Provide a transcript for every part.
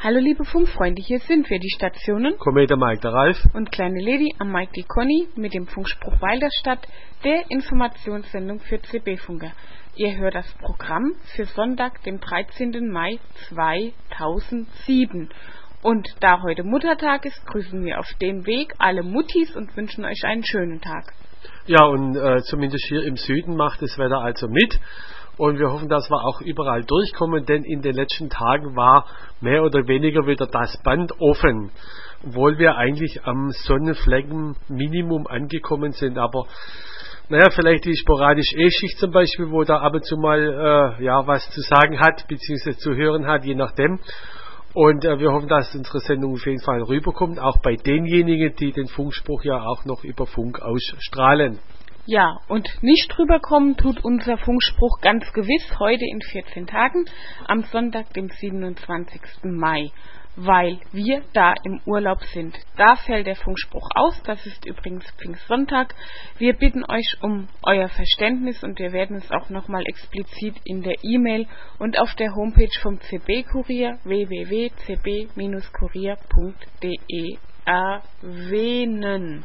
Hallo liebe Funkfreunde, hier sind wir, die Stationen Komet Mike, der Ralf und Kleine Lady am Mike, die Conny, mit dem Funkspruch Walderstadt, der Informationssendung für CB-Funker. Ihr hört das Programm für Sonntag, den 13. Mai 2007. Und da heute Muttertag ist, grüßen wir auf dem Weg alle Muttis und wünschen euch einen schönen Tag. Ja, und zumindest hier im Süden macht das Wetter also mit. Und wir hoffen, dass wir auch überall durchkommen, denn in den letzten Tagen war mehr oder weniger wieder das Band offen. Obwohl wir eigentlich am Sonnenflecken-Minimum angekommen sind. Aber naja, vielleicht die sporadische E-Schicht zum Beispiel, wo da ab und zu mal was zu sagen hat, beziehungsweise zu hören hat, je nachdem. Und wir hoffen, dass unsere Sendung auf jeden Fall rüberkommt, auch bei denjenigen, die den Funkspruch ja auch noch über Funk ausstrahlen. Ja, und nicht rüberkommen tut unser Funkspruch ganz gewiss heute in 14 Tagen, am Sonntag, dem 27. Mai, weil wir da im Urlaub sind. Da fällt der Funkspruch aus, das ist übrigens Pfingstsonntag. Wir bitten euch um euer Verständnis und wir werden es auch nochmal explizit in der E-Mail und auf der Homepage vom CB-Kurier www.cb-kurier.de erwähnen.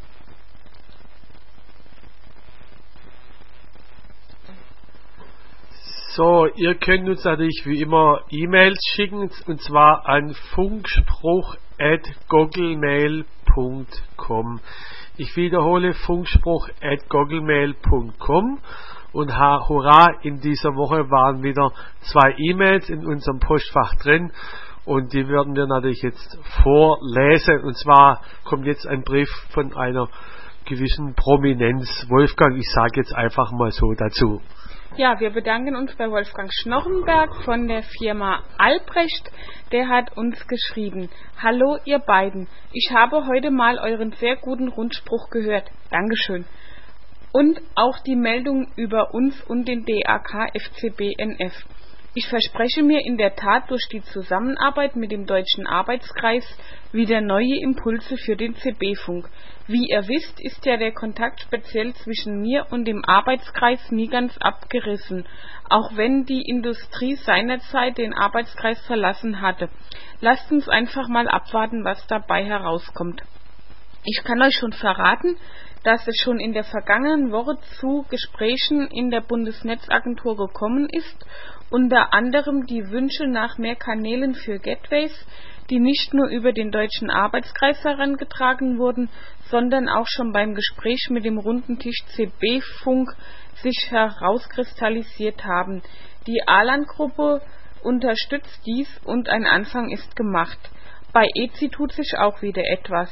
So, ihr könnt uns natürlich wie immer E-Mails schicken, und zwar an funkspruch@googlemail.com. Ich wiederhole, funkspruch@googlemail.com. Und hurra, in dieser Woche waren wieder 2 E-Mails in unserem Postfach drin und die werden wir natürlich jetzt vorlesen. Und zwar kommt jetzt ein Brief von einer gewissen Prominenz. Wolfgang, ich sage jetzt einfach mal so dazu. Ja, wir bedanken uns bei Wolfgang Schnorrenberg von der Firma Albrecht. Der hat uns geschrieben: Hallo ihr beiden, ich habe heute mal euren sehr guten Rundspruch gehört. Dankeschön. Und auch die Meldung über uns und den DAK FCB NF. Ich verspreche mir in der Tat durch die Zusammenarbeit mit dem Deutschen Arbeitskreis wieder neue Impulse für den CB-Funk. Wie ihr wisst, ist ja der Kontakt speziell zwischen mir und dem Arbeitskreis nie ganz abgerissen, auch wenn die Industrie seinerzeit den Arbeitskreis verlassen hatte. Lasst uns einfach mal abwarten, was dabei herauskommt. Ich kann euch schon verraten, dass es schon in der vergangenen Woche zu Gesprächen in der Bundesnetzagentur gekommen ist, unter anderem die Wünsche nach mehr Kanälen für Gateways, die nicht nur über den Deutschen Arbeitskreis herangetragen wurden, sondern auch schon beim Gespräch mit dem runden Tisch CB-Funk sich herauskristallisiert haben. Die Alan-Gruppe unterstützt dies und ein Anfang ist gemacht. Bei EZI tut sich auch wieder etwas.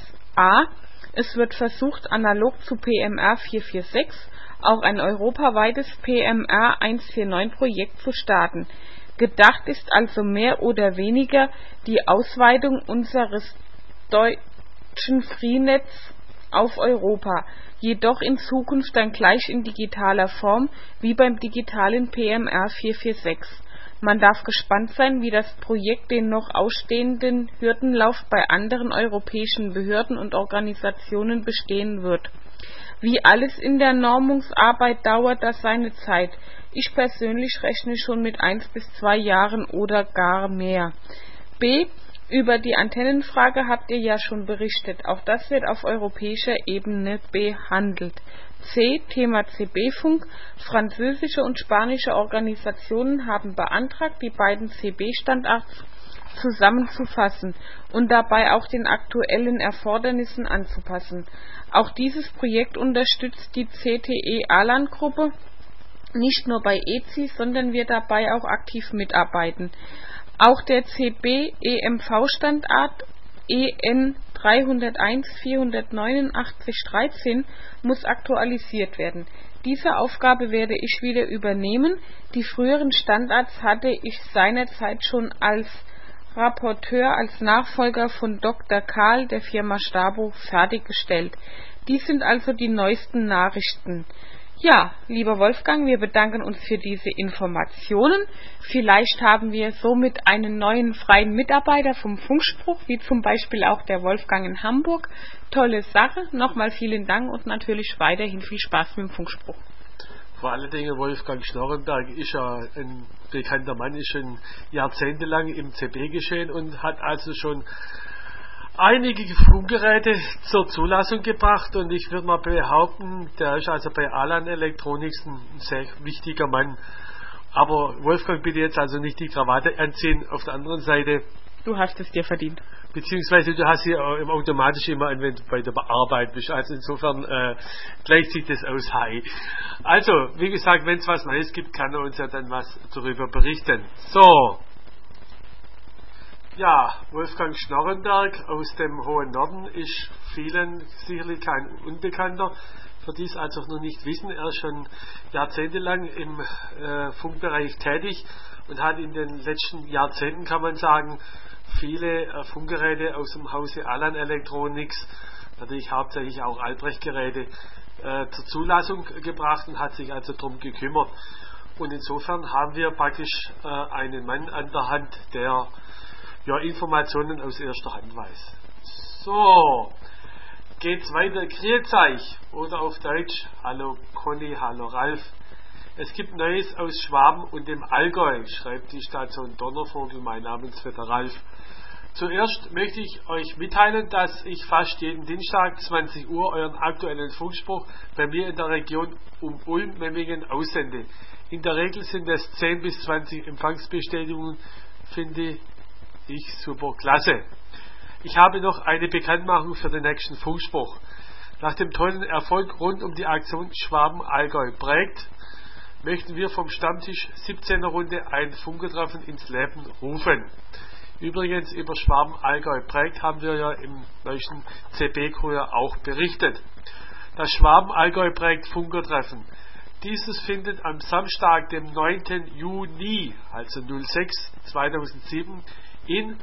Es wird versucht, analog zu PMR 446 auch ein europaweites PMR 149-Projekt zu starten. Gedacht ist also mehr oder weniger die Ausweitung unseres deutschen Freenetz auf Europa, jedoch in Zukunft dann gleich in digitaler Form wie beim digitalen PMR 446. Man darf gespannt sein, wie das Projekt den noch ausstehenden Hürdenlauf bei anderen europäischen Behörden und Organisationen bestehen wird. Wie alles in der Normungsarbeit dauert das seine Zeit. Ich persönlich rechne schon mit 1 bis 2 Jahren oder gar mehr. Über die Antennenfrage habt ihr ja schon berichtet. Auch das wird auf europäischer Ebene behandelt. Thema CB-Funk. Französische und spanische Organisationen haben beantragt, die beiden CB-Standards zusammenzufassen und dabei auch den aktuellen Erfordernissen anzupassen. Auch dieses Projekt unterstützt die CTE-Alan-Gruppe nicht nur bei EZI, sondern wird dabei auch aktiv mitarbeiten. Auch der CB-EMV-Standard EN 301-489-13 muss aktualisiert werden. Diese Aufgabe werde ich wieder übernehmen. Die früheren Standards hatte ich seinerzeit schon als Rapporteur, als Nachfolger von Dr. Karl der Firma Stabo fertiggestellt. Dies sind also die neuesten Nachrichten. Ja, lieber Wolfgang, wir bedanken uns für diese Informationen. Vielleicht haben wir somit einen neuen freien Mitarbeiter vom Funkspruch, wie zum Beispiel auch der Wolfgang in Hamburg. Tolle Sache. Nochmal vielen Dank und natürlich weiterhin viel Spaß mit dem Funkspruch. Vor allen Dingen Wolfgang Schnorrenberg ist ja ein bekannter Mann, ist schon jahrzehntelang im CB-Geschehen und hat also schon einige Funkgeräte zur Zulassung gebracht, und ich würde mal behaupten, der ist also bei Alan Electronics ein sehr wichtiger Mann. Aber Wolfgang, bitte jetzt also nicht die Krawatte anziehen. Auf der anderen Seite, Du hast es dir verdient. beziehungsweise du hast sie automatisch immer an, wenn du bei der Arbeit bist. Also insofern gleicht sich das aus. Hi. Also, wie gesagt, wenn es was Neues gibt, kann er uns ja dann was darüber berichten. So. Ja, Wolfgang Schnorrenberg aus dem hohen Norden ist vielen sicherlich kein Unbekannter. Für die es also noch nicht wissen, er ist schon jahrzehntelang im Funkbereich tätig und hat in den letzten Jahrzehnten, kann man sagen, viele Funkgeräte aus dem Hause Alan Electronics, natürlich hauptsächlich auch Albrecht-Geräte, zur Zulassung gebracht und hat sich also darum gekümmert. Und insofern haben wir praktisch einen Mann an der Hand, der Informationen aus erster Hand weiß. So, geht's weiter. Grüß euch, oder auf Deutsch, hallo Conny, hallo Ralf. Es gibt Neues aus Schwaben und dem Allgäu, schreibt die Station Donnervogel, mein Namensvetter Ralf. Zuerst möchte ich euch mitteilen, dass ich fast jeden Dienstag 20 Uhr euren aktuellen Funkspruch bei mir in der Region um Ulm-Memmingen aussende. In der Regel sind es 10 bis 20 Empfangsbestätigungen, finde ich super klasse. Ich habe noch eine Bekanntmachung für den nächsten Funkspruch. Nach dem tollen Erfolg rund um die Aktion Schwaben-Allgäu prägt, möchten wir vom Stammtisch 17er Runde ein Funkertreffen ins Leben rufen. Übrigens, über Schwaben-Allgäu prägt haben wir ja im neuen CB-Kurier auch berichtet. Das Schwaben-Allgäu prägt Funkertreffen. Dieses findet am Samstag, dem 9. Juni, also 06/2007, in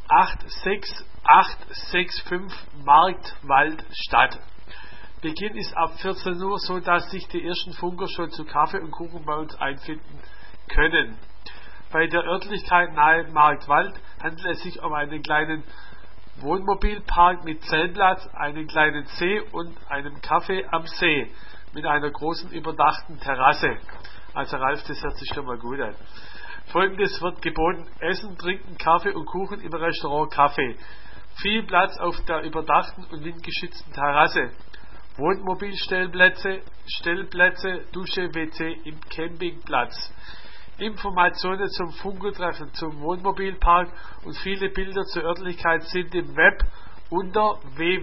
86865 Marktwald statt. Beginn ist ab 14 Uhr, so dass sich die ersten Funker schon zu Kaffee und Kuchen bei uns einfinden können. Bei der Örtlichkeit nahe Marktwald handelt es sich um einen kleinen Wohnmobilpark mit Zeltplatz, einen kleinen See und einem Café am See mit einer großen überdachten Terrasse. Also Ralf, das hört sich schon mal gut an. Folgendes wird geboten: Essen, Trinken, Kaffee und Kuchen im Restaurant Kaffee. Viel Platz auf der überdachten und windgeschützten Terrasse. Wohnmobilstellplätze, Stellplätze, Dusche, WC im Campingplatz. Informationen zum Funkertreffen, zum Wohnmobilpark und viele Bilder zur Örtlichkeit sind im Web unter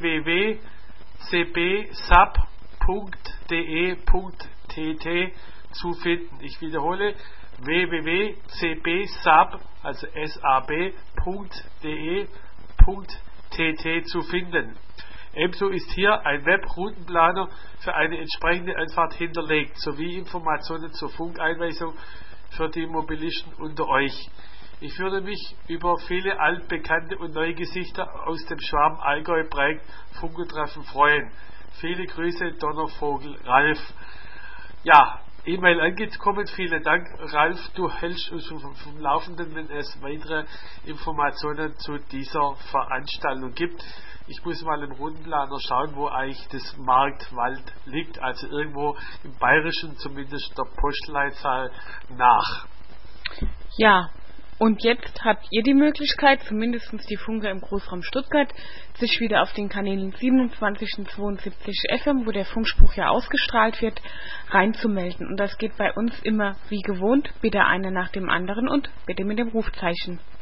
www.cbsub.de.tt zu finden. Ich wiederhole, www.cbsub, also sab.de.tt zu finden. Ebenso ist hier ein Webroutenplaner für eine entsprechende Anfahrt hinterlegt, sowie Informationen zur Funkeinweisung für die Mobilisten unter euch. Ich würde mich über viele altbekannte und neue Gesichter aus dem Schwaben-Allgäu prägt Funkertreffen freuen. Viele Grüße, Donnervogel Ralf. Ja, E-Mail angekommen, vielen Dank Ralf, du hältst uns vom Laufenden, wenn es weitere Informationen zu dieser Veranstaltung gibt. Ich muss mal im Rundenplaner schauen, wo eigentlich das Marktwald liegt, also irgendwo im Bayerischen, zumindest der Postleitzahl nach. Ja, und jetzt habt ihr die Möglichkeit, zumindest die Funker im Großraum Stuttgart, sich wieder auf den Kanälen 27 und 72 FM, wo der Funkspruch ja ausgestrahlt wird, reinzumelden. Und das geht bei uns immer wie gewohnt, bitte einer nach dem anderen und bitte mit dem Rufzeichen.